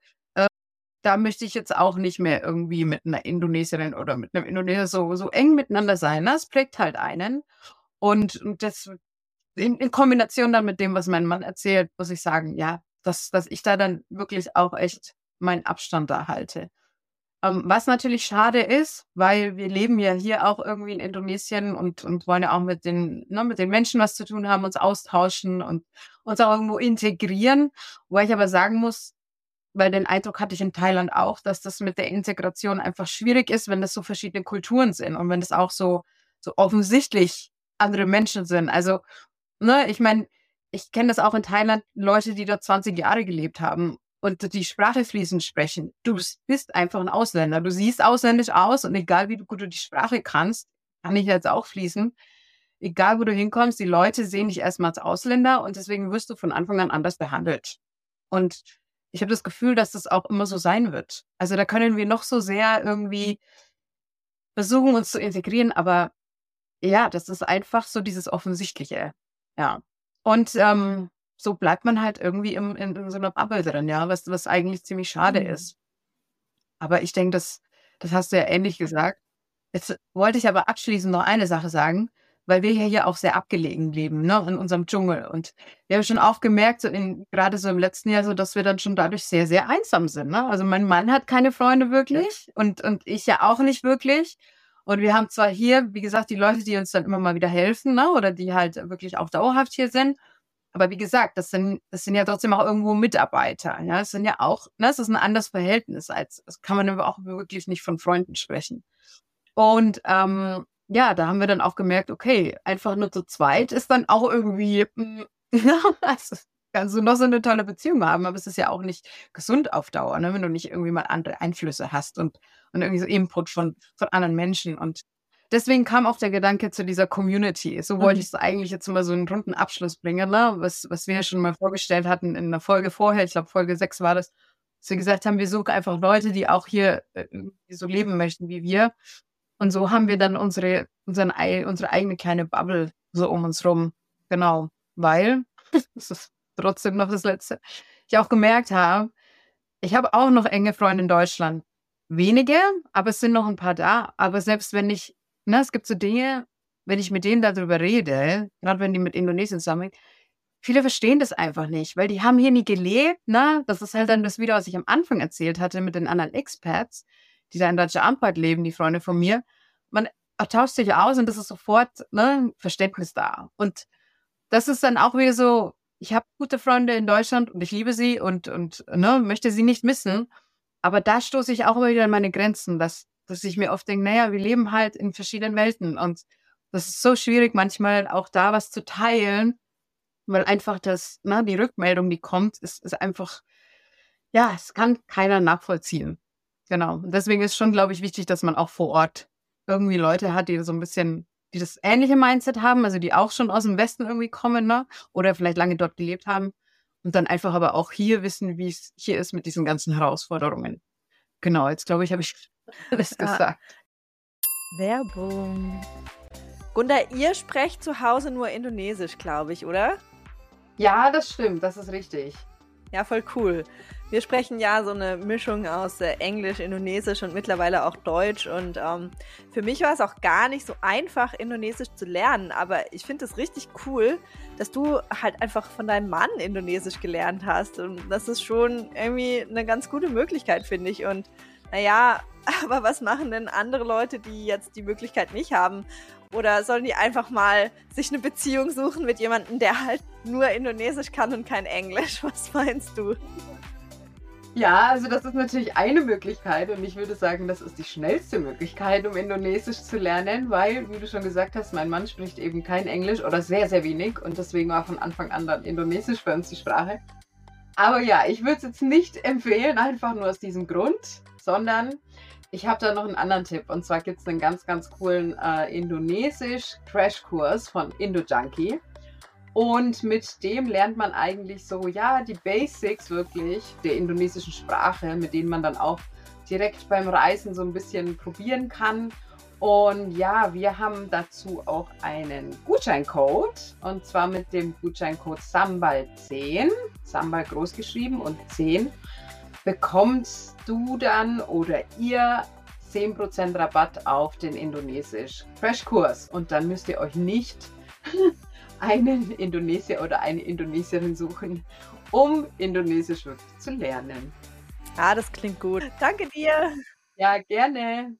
da möchte ich jetzt auch nicht mehr irgendwie mit einer Indonesierin oder mit einem Indonesier so eng miteinander sein. Das prägt halt einen. Und das in Kombination dann mit dem, was mein Mann erzählt, muss ich sagen, ja, dass ich da dann wirklich auch echt meinen Abstand da halte. Was natürlich schade ist, weil wir leben ja hier auch irgendwie in Indonesien und wollen ja auch mit den Menschen was zu tun haben, uns austauschen und uns auch irgendwo integrieren. Wo ich aber sagen muss, weil den Eindruck hatte ich in Thailand auch, dass das mit der Integration einfach schwierig ist, wenn das so verschiedene Kulturen sind und wenn das auch so offensichtlich andere Menschen sind. Also, ne, ich meine, ich kenne das auch in Thailand, Leute, die dort 20 Jahre gelebt haben und die Sprache fließend sprechen. Du bist einfach ein Ausländer. Du siehst ausländisch aus und egal wie gut du die Sprache kannst, kann ich jetzt auch fließen. Egal wo du hinkommst, die Leute sehen dich erstmal als Ausländer und deswegen wirst du von Anfang an anders behandelt. Und ich habe das Gefühl, dass das auch immer so sein wird. Also da können wir noch so sehr irgendwie versuchen, uns zu integrieren, aber ja, das ist einfach so dieses Offensichtliche. Ja. Und so bleibt man halt irgendwie in so einer Bubble drin, ja, was eigentlich ziemlich schade Mhm. ist. Aber ich denke, das hast du ja ähnlich gesagt. Jetzt wollte ich aber abschließend noch eine Sache sagen, weil wir ja hier auch sehr abgelegen leben, ne, in unserem Dschungel. Und wir haben schon auch gemerkt, gerade so im letzten Jahr, so dass wir dann schon dadurch sehr, sehr einsam sind. Ne? Also mein Mann hat keine Freunde wirklich und ich ja auch nicht wirklich. Und wir haben zwar hier, wie gesagt, die Leute, die uns dann immer mal wieder helfen, ne, oder die halt wirklich auch dauerhaft hier sind. Aber wie gesagt, das sind ja trotzdem auch irgendwo Mitarbeiter. Ja, das sind ja auch, ne, es ist ein anderes Verhältnis das kann man aber auch wirklich nicht von Freunden sprechen. Und ja, da haben wir dann auch gemerkt, okay, einfach nur zu zweit ist dann auch irgendwie, also, kannst du noch so eine tolle Beziehung haben, aber es ist ja auch nicht gesund auf Dauer, ne, wenn du nicht irgendwie mal andere Einflüsse hast und irgendwie so Input von anderen Menschen. Und deswegen kam auch der Gedanke zu dieser Community. So wollte Mhm. ich es eigentlich jetzt mal so einen runden Abschluss bringen, ne, was wir ja schon mal vorgestellt hatten in der Folge vorher, ich glaube Folge 6 war das, dass wir gesagt haben, wir suchen einfach Leute, die auch hier irgendwie so leben möchten wie wir. Und so haben wir dann unsere eigene kleine Bubble so um uns rum. Genau. Weil, das ist trotzdem noch das Letzte, ich auch gemerkt habe, ich habe auch noch enge Freunde in Deutschland. Wenige, aber es sind noch ein paar da. Aber selbst wenn ich, ne, es gibt so Dinge, wenn ich mit denen darüber rede, gerade wenn die mit Indonesien zusammen, viele verstehen das einfach nicht, weil die haben hier nie gelebt, ne? Das ist halt dann das wieder, was ich am Anfang erzählt hatte mit den anderen Expats, die da in Raja Ampat leben, die Freunde von mir. Man tauscht sich aus und das ist sofort, ne, Verständnis da. Und das ist dann auch wieder so, ich habe gute Freunde in Deutschland und ich liebe sie und ne, möchte sie nicht missen. Aber da stoße ich auch immer wieder an meine Grenzen, dass ich mir oft denke, naja, wir leben halt in verschiedenen Welten und das ist so schwierig, manchmal auch da was zu teilen, weil einfach die Rückmeldung, die kommt, ist einfach, ja, es kann keiner nachvollziehen. Genau. Und deswegen ist schon, glaube ich, wichtig, dass man auch vor Ort irgendwie Leute hat, die so ein bisschen, die das ähnliche Mindset haben, also die auch schon aus dem Westen irgendwie kommen, ne? Oder vielleicht lange dort gelebt haben und dann einfach aber auch hier wissen, wie es hier ist mit diesen ganzen Herausforderungen. Genau, jetzt glaube ich, habe ich alles gesagt. Werbung. Gunda, ihr sprecht zu Hause nur Indonesisch, glaube ich, oder? Ja, das stimmt, das ist richtig. Ja, voll cool. Wir sprechen ja so eine Mischung aus Englisch, Indonesisch und mittlerweile auch Deutsch. Und für mich war es auch gar nicht so einfach, Indonesisch zu lernen. Aber ich finde es richtig cool, dass du halt einfach von deinem Mann Indonesisch gelernt hast. Und das ist schon irgendwie eine ganz gute Möglichkeit, finde ich. Und naja, aber was machen denn andere Leute, die jetzt die Möglichkeit nicht haben? Oder sollen die einfach mal sich eine Beziehung suchen mit jemandem, der halt nur Indonesisch kann und kein Englisch? Was meinst du? Ja, also das ist natürlich eine Möglichkeit und ich würde sagen, das ist die schnellste Möglichkeit, um Indonesisch zu lernen, weil, wie du schon gesagt hast, mein Mann spricht eben kein Englisch oder sehr, sehr wenig und deswegen war von Anfang an dann Indonesisch für uns die Sprache. Aber ja, ich würde es jetzt nicht empfehlen, einfach nur aus diesem Grund, sondern ich habe da noch einen anderen Tipp. Und zwar gibt es einen ganz, ganz coolen Indonesisch-Crashkurs von IndoJunkie. Und mit dem lernt man eigentlich so, ja, die Basics wirklich der indonesischen Sprache, mit denen man dann auch direkt beim Reisen so ein bisschen probieren kann. Und ja, wir haben dazu auch einen Gutscheincode. Und zwar mit dem Gutscheincode SAMBAL10, SAMBAL groß geschrieben und 10, bekommst du dann oder ihr 10% Rabatt auf den Indonesisch-Crashkurs. Und dann müsst ihr euch nicht einen Indonesier oder eine Indonesierin suchen, um Indonesisch wirklich zu lernen. Ah, das klingt gut. Danke dir. Ja, gerne.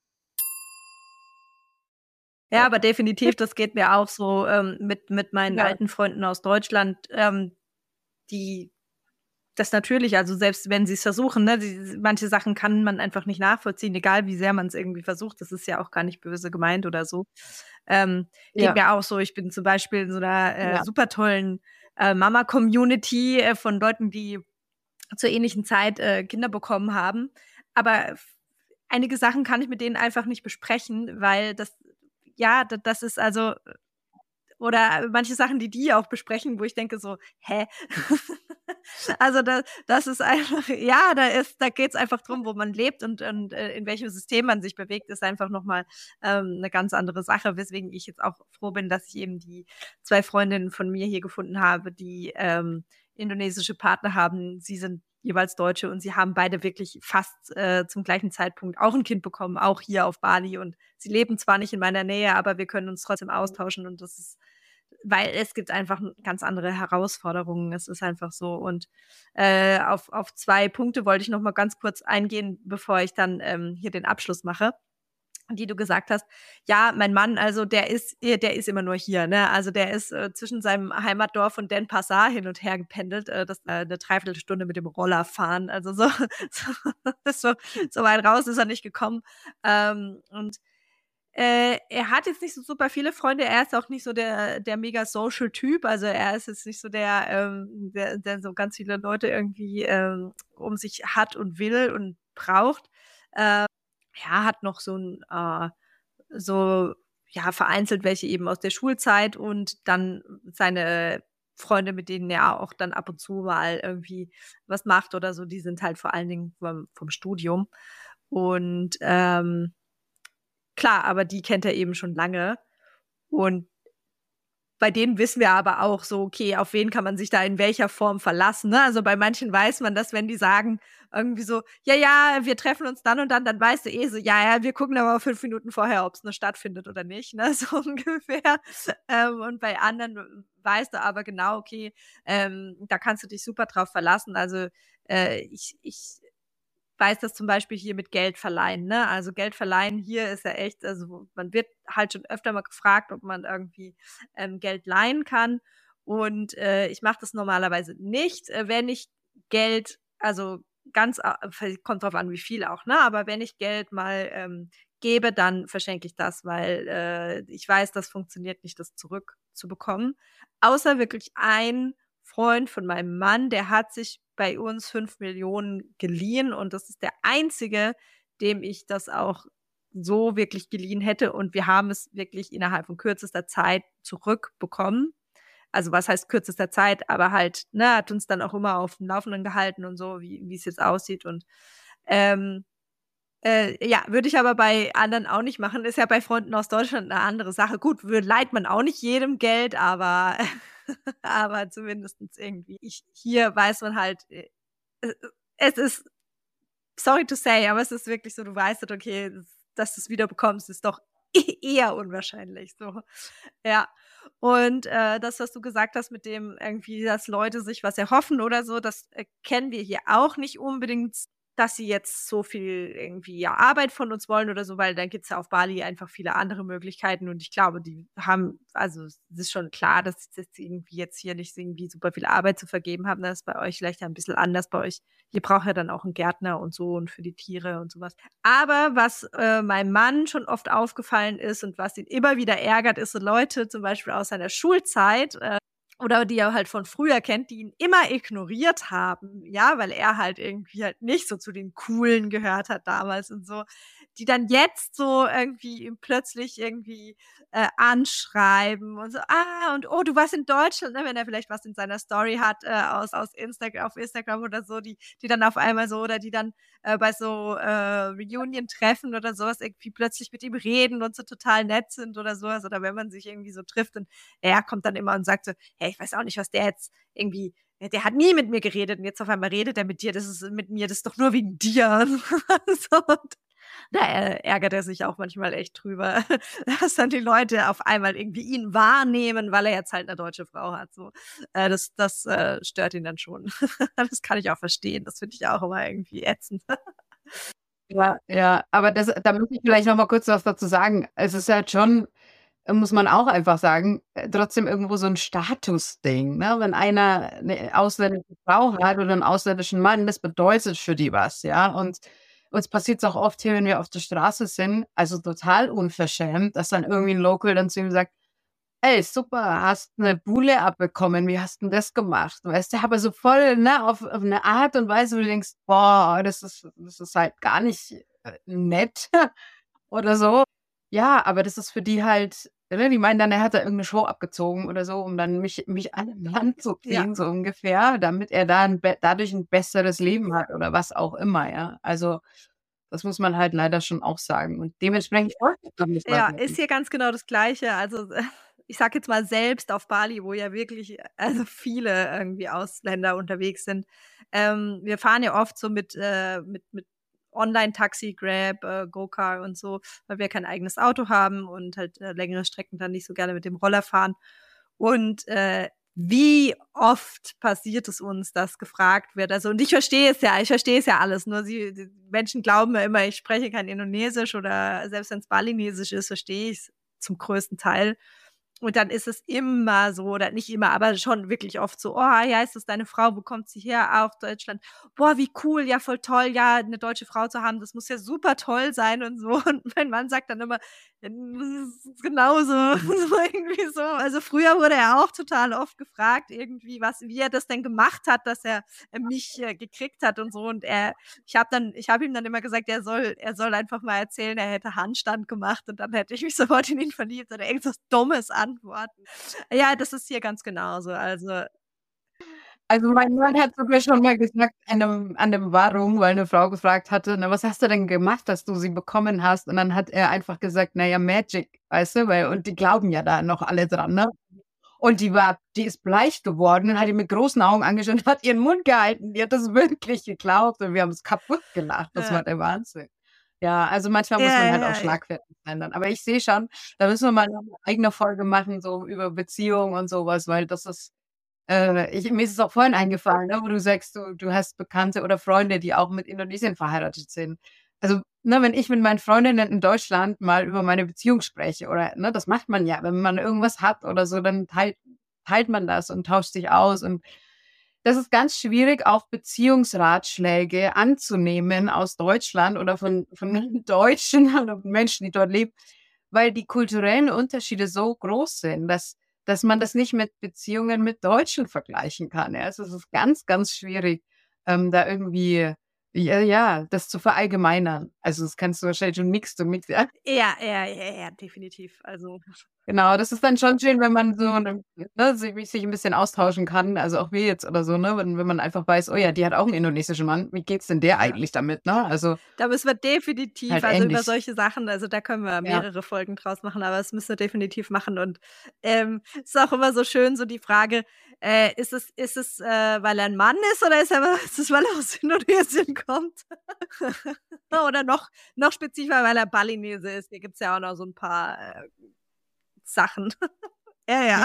Ja, aber definitiv, das geht mir auch so mit meinen alten Freunden aus Deutschland, die das natürlich, also selbst wenn sie es versuchen, ne, manche Sachen kann man einfach nicht nachvollziehen, egal wie sehr man es irgendwie versucht. Das ist ja auch gar nicht böse gemeint oder so. Geht mir auch so. Ich bin zum Beispiel in so einer super tollen Mama-Community von Leuten, die zur ähnlichen Zeit Kinder bekommen haben. Aber einige Sachen kann ich mit denen einfach nicht besprechen, weil das ist also, oder manche Sachen, die auch besprechen, wo ich denke so, hä? Also das ist einfach, ja, da geht's einfach drum, wo man lebt und in welchem System man sich bewegt, ist einfach nochmal eine ganz andere Sache, weswegen ich jetzt auch froh bin, dass ich eben die 2 Freundinnen von mir hier gefunden habe, die indonesische Partner haben. Sie sind jeweils Deutsche und sie haben beide wirklich fast zum gleichen Zeitpunkt auch ein Kind bekommen, auch hier auf Bali. Und sie leben zwar nicht in meiner Nähe, aber wir können uns trotzdem austauschen und das ist, weil es gibt einfach ganz andere Herausforderungen. Es ist einfach so. Und auf 2 Punkte wollte ich noch mal ganz kurz eingehen, bevor ich dann hier den Abschluss mache, die du gesagt hast. Ja, mein Mann, also der ist immer nur hier, ne? Also der ist zwischen seinem Heimatdorf und Denpasar hin und her gependelt, das eine Dreiviertelstunde mit dem Roller fahren. Also so weit raus ist er nicht gekommen. Und er hat jetzt nicht so super viele Freunde. Er ist auch nicht so der mega Social Typ. Also er ist jetzt nicht so der so ganz viele Leute irgendwie um sich hat und will und braucht. Ja, hat noch ja, vereinzelt welche eben aus der Schulzeit und dann seine Freunde, mit denen er auch dann ab und zu mal irgendwie was macht oder so, die sind halt vor allen Dingen vom Studium. Und klar, aber die kennt er eben schon lange. Und bei denen wissen wir aber auch so, okay, auf wen kann man sich da in welcher Form verlassen. Ne? Also bei manchen weiß man, dass wenn die sagen irgendwie so, ja, ja, wir treffen uns dann und dann weißt du eh so, ja, ja, wir gucken aber 5 Minuten vorher, ob es nur stattfindet oder nicht, ne? So ungefähr. Und bei anderen weißt du aber genau, okay, da kannst du dich super drauf verlassen. Also ich weiß das zum Beispiel hier mit Geld verleihen, ne? Also Geld verleihen hier ist ja echt, also man wird halt schon öfter mal gefragt, ob man irgendwie Geld leihen kann. Und ich mache das normalerweise nicht, wenn ich Geld, also kommt drauf an, wie viel auch, ne? Aber wenn ich Geld mal gebe, dann verschenke ich das, weil ich weiß, das funktioniert nicht, das zurückzubekommen. Außer wirklich ein Freund von meinem Mann, der hat sich bei uns 5 Millionen geliehen und das ist der einzige, dem ich das auch so wirklich geliehen hätte und wir haben es wirklich innerhalb von kürzester Zeit zurückbekommen. Also was heißt kürzester Zeit, aber halt, ne, hat uns dann auch immer auf dem Laufenden gehalten und so, wie es jetzt aussieht und ähm, ja, würde ich aber bei anderen auch nicht machen. Ist ja bei Freunden aus Deutschland eine andere Sache. Gut, leiht man auch nicht jedem Geld, aber, aber zumindest irgendwie. Hier weiß man halt, es ist, sorry to say, aber es ist wirklich so, du weißt halt, okay, dass du es wieder bekommst, ist doch eher unwahrscheinlich. So. Ja. Und das, was du gesagt hast mit dem irgendwie, dass Leute sich was erhoffen oder so, das kennen wir hier auch nicht unbedingt, dass sie jetzt so viel irgendwie ja, Arbeit von uns wollen oder so, weil dann gibt's ja auf Bali einfach viele andere Möglichkeiten und ich glaube, die haben, also es ist schon klar, dass irgendwie jetzt hier nicht irgendwie super viel Arbeit zu vergeben haben. Das ist bei euch vielleicht ein bisschen anders. Bei euch, ihr braucht ja dann auch einen Gärtner und so und für die Tiere und sowas. Aber was meinem Mann schon oft aufgefallen ist und was ihn immer wieder ärgert, ist so Leute zum Beispiel aus seiner Schulzeit, oder die er halt von früher kennt, die ihn immer ignoriert haben, ja, weil er halt irgendwie halt nicht so zu den Coolen gehört hat damals und so, die dann jetzt so irgendwie ihm plötzlich irgendwie anschreiben und so, und oh, du warst in Deutschland, ne, wenn er vielleicht was in seiner Story hat aus Instagram, auf Instagram oder so, die dann auf einmal so, oder die dann bei so Reunion-Treffen oder sowas irgendwie plötzlich mit ihm reden und so total nett sind oder sowas, oder wenn man sich irgendwie so trifft und er kommt dann immer und sagt so, hey, ich weiß auch nicht, was der jetzt irgendwie, der hat nie mit mir geredet und jetzt auf einmal redet er mit dir, das ist mit mir, das ist doch nur wegen dir. So, und da ärgert er sich auch manchmal echt drüber, dass dann die Leute auf einmal irgendwie ihn wahrnehmen, weil er jetzt halt eine deutsche Frau hat. So, das stört ihn dann schon. Das kann ich auch verstehen. Das finde ich auch immer irgendwie ätzend. Ja, ja, aber da muss ich vielleicht noch mal kurz was dazu sagen. Es ist halt schon, muss man auch einfach sagen, trotzdem irgendwo so ein Statusding, ne? Wenn einer eine ausländische Frau hat oder einen ausländischen Mann, das bedeutet für die was, ja? Und uns passiert es auch oft hier, wenn wir auf der Straße sind, also total unverschämt, dass dann irgendwie ein Local dann zu ihm sagt: „Ey, super, hast eine Bule abbekommen. Wie hast 'n das gemacht?“ Weißt du, aber so voll, ne, auf 'ne Art und Weise, wo du denkst: „Boah, das ist halt gar nicht, nett“ oder so. Ja, aber das ist für die halt, ne, die meinen dann, er hat da irgend 'ne Show abgezogen oder so, um dann mich an den Land zu Ja, ziehen, so ungefähr, damit er da 'n dadurch 'n besseres Leben hat oder was auch immer, ja. Also, das muss man halt leider schon auch sagen und dementsprechend ja, ist hier ganz genau das Gleiche. Also, ich sage jetzt mal selbst auf Bali, wo ja wirklich, also viele irgendwie Ausländer unterwegs sind. Wir fahren ja oft so mit Online-Taxi, Grab, GoCar und so, weil wir kein eigenes Auto haben und halt längere Strecken dann nicht so gerne mit dem Roller fahren. Und wie oft passiert es uns, dass gefragt wird, also und ich verstehe es ja alles, nur die Menschen glauben ja immer, ich spreche kein Indonesisch oder selbst wenn es Balinesisch ist, verstehe ich es zum größten Teil. Und dann ist es immer so, oder nicht immer, aber schon wirklich oft so, oh, ja, ist das deine Frau, wo kommt sie her? Auch Deutschland. Boah, wie cool, ja, voll toll, ja, eine deutsche Frau zu haben, das muss ja super toll sein und so. Und mein Mann sagt dann immer, ja, das ist genauso, so irgendwie so. Also früher wurde er auch total oft gefragt, irgendwie, wie er das denn gemacht hat, dass er mich gekriegt hat und so. Und ich habe ihm dann immer gesagt, er soll einfach mal erzählen, er hätte Handstand gemacht und dann hätte ich mich sofort in ihn verliebt oder irgendwas Dummes antworten. Ja, das ist hier ganz genauso. Also, mein Mann hat sogar schon mal gesagt an 'nem Warum, weil 'ne Frau gefragt hatte: „Na, was hast du denn gemacht, dass du sie bekommen hast?“ Und dann hat er einfach gesagt: „Na ja, Magic“, weißt du? Weil und die glauben ja da noch alle dran, ne? Und die ist bleich geworden und hat ihn mit großen Augen angeschaut und hat ihren Mund gehalten. Die hat das wirklich geglaubt und wir haben es kaputt gelacht. Das war Ja. der Wahnsinn. Ja, also manchmal muss Ja, man halt auch ja, ja. schlagfertig sein dann. Aber ich sehe schon, da müssen wir mal noch eine eigene Folge machen, so über Beziehungen und sowas, weil das ist, mir ist es auch vorhin eingefallen, ne, wo du sagst, du hast Bekannte oder Freunde, die auch mit Indonesien verheiratet sind. Also, ne, wenn ich mit meinen Freundinnen in Deutschland mal über meine Beziehung spreche oder, ne, das macht man ja, wenn man irgendwas hat oder so, dann teilt man das und tauscht sich aus. Und das ist ganz schwierig, auch Beziehungsratschläge anzunehmen aus Deutschland oder von Deutschen oder von Menschen, die dort leben, weil die kulturellen Unterschiede so groß sind, dass man das nicht mit Beziehungen mit Deutschen vergleichen kann. Ja. Also es ist ganz, ganz schwierig, da irgendwie, ja, das zu verallgemeinern. Also das kannst du wahrscheinlich schon nix, ja. Ja, ja, ja, ja, definitiv. Also, Genau, das ist dann schon schön, wenn man so, ne, sich ein bisschen austauschen kann, also auch wir jetzt oder so, ne, wenn man einfach weiß, oh ja, die hat auch einen indonesischen Mann, wie geht's denn der ja. eigentlich damit, ne? Also Da müssen wir definitiv, halt also über ähnlich. solche Sachen, also da können wir Ja. mehrere Folgen draus machen, aber das müssen wir definitiv machen. Und ist auch immer so schön, so die Frage, ist es, weil er ein Mann ist oder ist es, weil er aus Indonesien kommt? Oder noch spezifischer, weil er Balinese ist. Hier gibt es ja auch noch so ein paar Sachen. Ja, ja.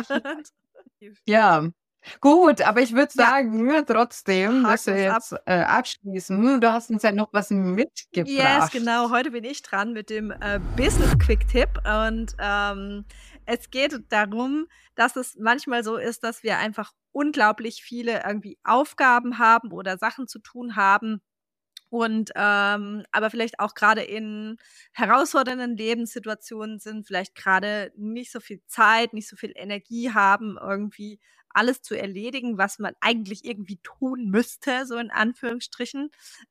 Ja. Gut, aber ich würde Ja, sagen, trotzdem, dass haken wir wir's ab. jetzt abschließen. Du hast uns ja noch was Yes, mitgebracht. genau. Heute bin ich dran mit dem Business Quick Tipp und es geht darum, dass es manchmal so ist, dass wir einfach unglaublich viele irgendwie Aufgaben haben oder Sachen zu tun haben und aber vielleicht auch gerade in herausfordernden Lebenssituationen sind, vielleicht gerade nicht so viel Zeit, nicht so viel Energie haben, irgendwie alles zu erledigen, was man eigentlich irgendwie tun müsste, so in Anführungsstrichen,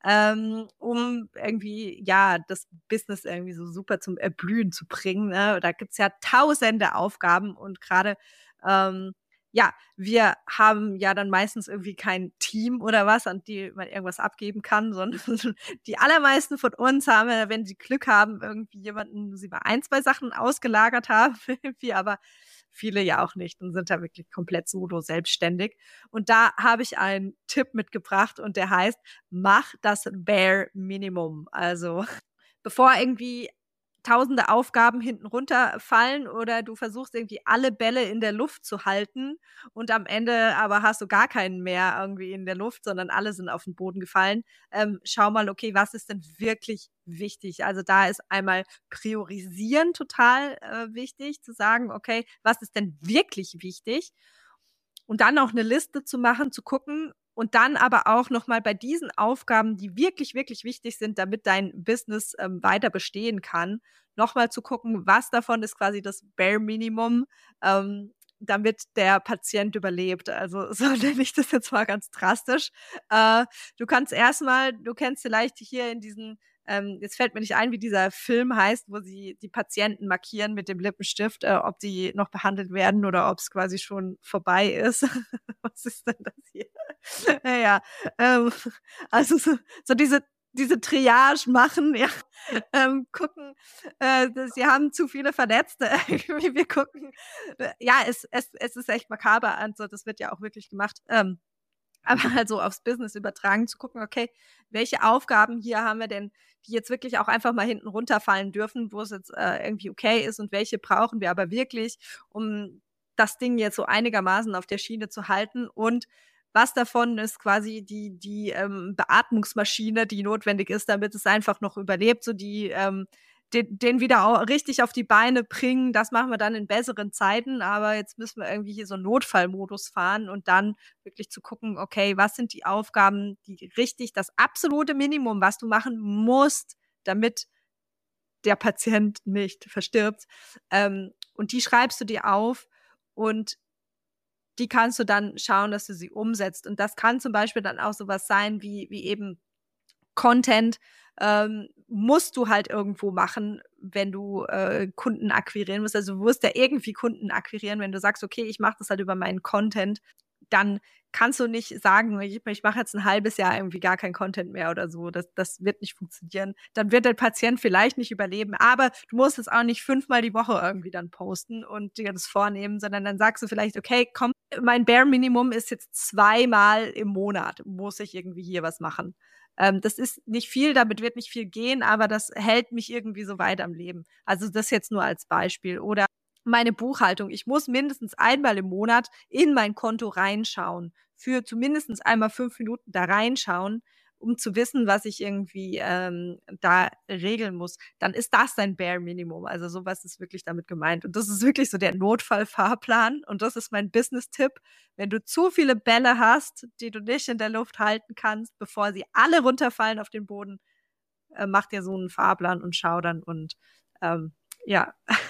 um irgendwie, ja, das Business irgendwie so super zum Erblühen zu bringen. Ne? Da gibt's ja tausende Aufgaben und gerade ja, wir haben ja dann meistens irgendwie kein Team oder was, an die man irgendwas abgeben kann, sondern die allermeisten von uns haben, wenn sie Glück haben, irgendwie jemanden, wo sie mal 1, 2 Sachen ausgelagert haben, irgendwie, aber viele ja auch nicht und sind da wirklich komplett solo selbstständig. Und da habe ich einen Tipp mitgebracht und der heißt: Mach das Bare Minimum. Also bevor irgendwie tausende Aufgaben hinten runterfallen oder du versuchst irgendwie alle Bälle in der Luft zu halten und am Ende aber hast du gar keinen mehr irgendwie in der Luft, sondern alle sind auf den Boden gefallen. Schau mal, okay, was ist denn wirklich wichtig? Also da ist einmal priorisieren total wichtig, zu sagen, okay, was ist denn wirklich wichtig? Und dann auch eine Liste zu machen, zu gucken und dann aber auch noch mal bei diesen Aufgaben, die wirklich, wirklich wichtig sind, damit dein Business, weiter bestehen kann, noch mal zu gucken, was davon ist quasi das Bare Minimum, damit der Patient überlebt. Also, so nenne ich das jetzt mal ganz drastisch. Du kennst vielleicht hier in diesen jetzt fällt mir nicht ein, wie dieser Film heißt, wo sie die Patienten markieren mit dem Lippenstift, ob die noch behandelt werden oder ob es quasi schon vorbei ist. Was ist denn das hier? Ja, ja. Also so diese Triage machen, ja, gucken, sie haben zu viele Verletzte. Wir gucken, ja, es ist echt makaber, also das wird ja auch wirklich gemacht. Aber halt so aufs Business übertragen, zu gucken, okay, welche Aufgaben hier haben wir denn, die jetzt wirklich auch einfach mal hinten runterfallen dürfen, wo es jetzt irgendwie okay ist und welche brauchen wir aber wirklich, um das Ding jetzt so einigermaßen auf der Schiene zu halten und was davon ist quasi die Beatmungsmaschine, die notwendig ist, damit es einfach noch überlebt, so den wieder auch richtig auf die Beine bringen. Das machen wir dann in besseren Zeiten, aber jetzt müssen wir irgendwie hier so einen Notfallmodus fahren und dann wirklich zu gucken, okay, was sind die Aufgaben, die richtig das absolute Minimum, was du machen musst, damit der Patient nicht verstirbt. Und die schreibst du dir auf und die kannst du dann schauen, dass du sie umsetzt. Und das kann zum Beispiel dann auch sowas sein wie eben Content musst du halt irgendwo machen, wenn du Kunden akquirieren musst. Also du musst ja irgendwie Kunden akquirieren, wenn du sagst, okay, ich mache das halt über meinen Content. dann kannst du nicht sagen, ich mache jetzt ein halbes Jahr irgendwie gar kein Content mehr oder so. Das wird nicht funktionieren. Dann wird der Patient vielleicht nicht überleben. Aber du musst es auch nicht 5-mal die Woche irgendwie dann posten und dir das vornehmen, sondern dann sagst du vielleicht, okay, komm, mein Bare Minimum ist jetzt 2-mal im Monat, muss ich irgendwie hier was machen. Das ist nicht viel, damit wird nicht viel gehen, aber das hält mich irgendwie so weit am Leben. Also das jetzt nur als Beispiel. Oder meine Buchhaltung. Ich muss mindestens einmal im Monat in mein Konto reinschauen. Für zumindest einmal 5 Minuten da reinschauen, um zu wissen, was ich irgendwie da regeln muss. Dann ist das dein Bare Minimum. Also sowas ist wirklich damit gemeint. Und das ist wirklich so der Notfallfahrplan. Und das ist mein Business-Tipp. Wenn du zu viele Bälle hast, die du nicht in der Luft halten kannst, bevor sie alle runterfallen auf den Boden, mach dir so einen Fahrplan und schau dann und ja.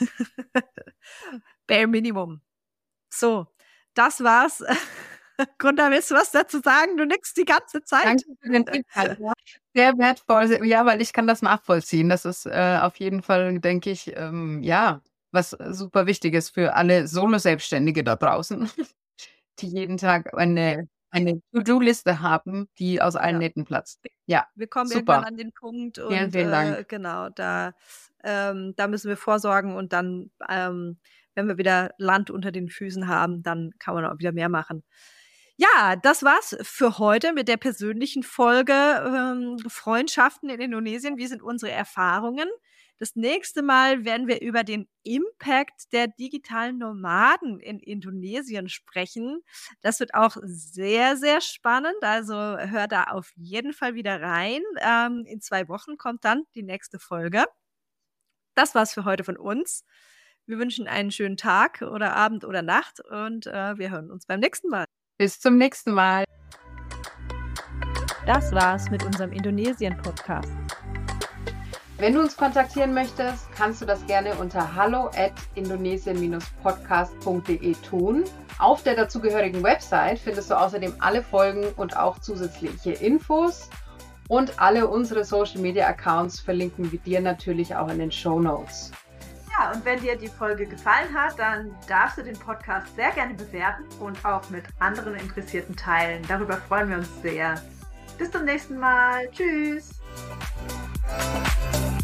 Bare Minimum. So, das war's. Gunda, willst du was dazu sagen? Du nickst die ganze Zeit. Danke für den Tipp. Sehr wertvoll. Ja, weil ich kann das nachvollziehen. Das ist auf jeden Fall, denke ich, ja, was super Wichtiges für alle Solo-Selbstständige da draußen, die jeden Tag eine To-Do-Liste haben, die aus allen Nähten platzt. Ja, wir kommen super. Irgendwann an den Punkt und vielen Dank. Genau, da müssen wir vorsorgen und dann, wenn wir wieder Land unter den Füßen haben, dann kann man auch wieder mehr machen. Ja, das war's für heute mit der persönlichen Folge Freundschaften in Indonesien. Wie sind unsere Erfahrungen? Das nächste Mal werden wir über den Impact der digitalen Nomaden in Indonesien sprechen. Das wird auch sehr, sehr spannend. Also hör da auf jeden Fall wieder rein. In 2 Wochen kommt dann die nächste Folge. Das war's für heute von uns. Wir wünschen einen schönen Tag oder Abend oder Nacht und wir hören uns beim nächsten Mal. Bis zum nächsten Mal. Das war's mit unserem Indonesien-Podcast. Wenn du uns kontaktieren möchtest, kannst du das gerne unter hallo@indonesien-podcast.de tun. Auf der dazugehörigen Website findest du außerdem alle Folgen und auch zusätzliche Infos. Und alle unsere Social-Media-Accounts verlinken wir dir natürlich auch in den Shownotes. Ja, und wenn dir die Folge gefallen hat, dann darfst du den Podcast sehr gerne bewerten und auch mit anderen Interessierten teilen. Darüber freuen wir uns sehr. Bis zum nächsten Mal. Tschüss.